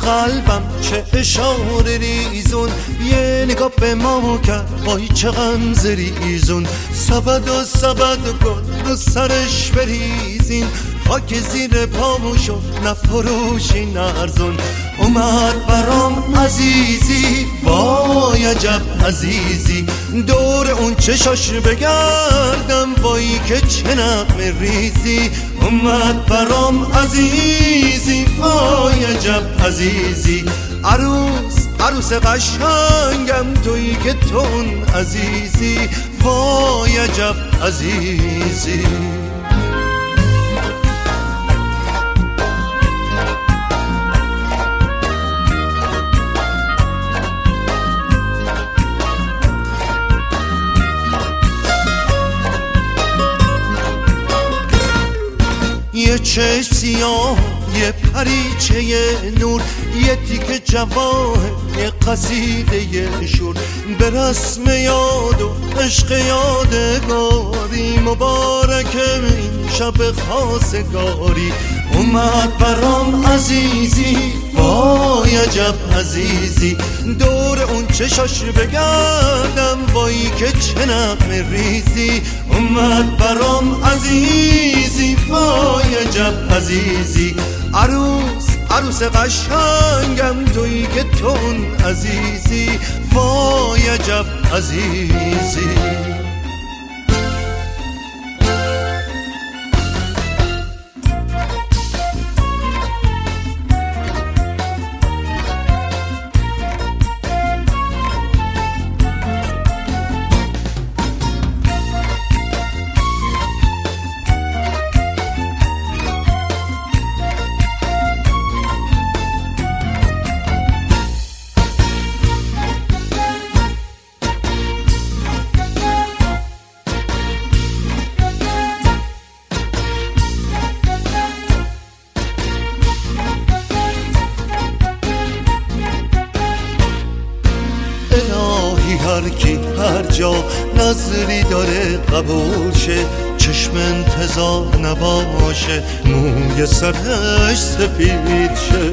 قلبم چه اشاره ریزون، یه نگاه به ما کرد وای چه غمزه ریزون. سبد و سبد کن رو سرش بریزین، خاک زیر پامو شد نفروشی نرزون. اومد برام عزیزی وای عجب عزیزی، دور اون چشاش بگردم وای که چه نغمه ریزی. اومد برام عزیزی وای عجب عزیزی، عروس قشنگم تویی که تون عزیزی وای عجب عزیزی. یه چشم سیاه، یه پریچه نور، یه تیکه جواهر، یه قصیده شور. به رسم یاد و عشق یادگاری، مبارک این شب خواستگاری. اومد برام عزیزی وای عجب عزیزی، دور اون چشاش بگردم وای که چه نغمه ریزی. اومد برام عزیزی وای عجب عزیزی، عروس قشنگم تویی که تون عزیزی وای عجب عزیزی. الهی هر کی هر جا نظری داره قبول شه، چشم انتظار نباشه موی سرش سفید شه.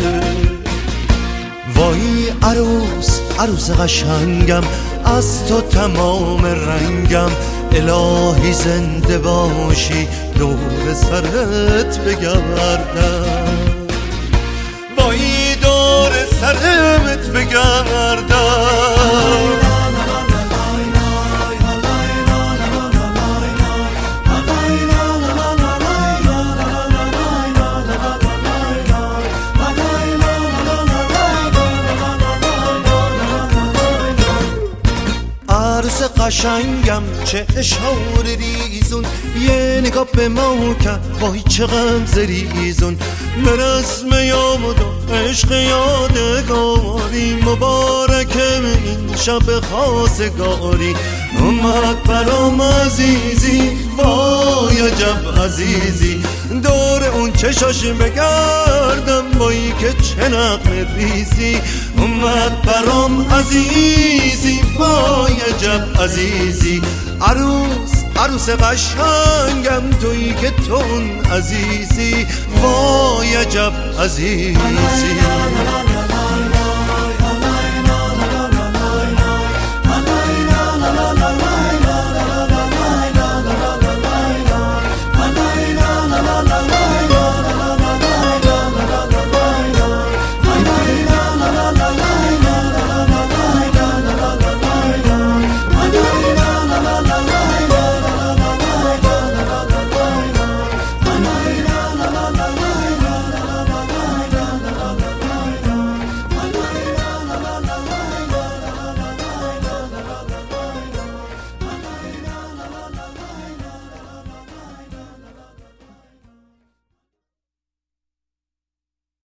وای عروس قشنگم از تو تمام رنگم، الهی زنده باشی دور سرت بگردم. وای دور سرت بگردم. عروس قشنگم چه اشاره ریزون، یه نگاه به ما کرد وای چه غمزه ریزون. به رسم یاد و عشق یادگاری، مبارک این شب خواستگاری. اومد برام عزیزی وای عجب عزیزی، دور اون چشاش بگردم وای که چه نغمه ریزی. اومد برام عزیزی وای عجب عزیزی، عروس قشنگم تویی که تون عزیزی وای عجب عزیزی.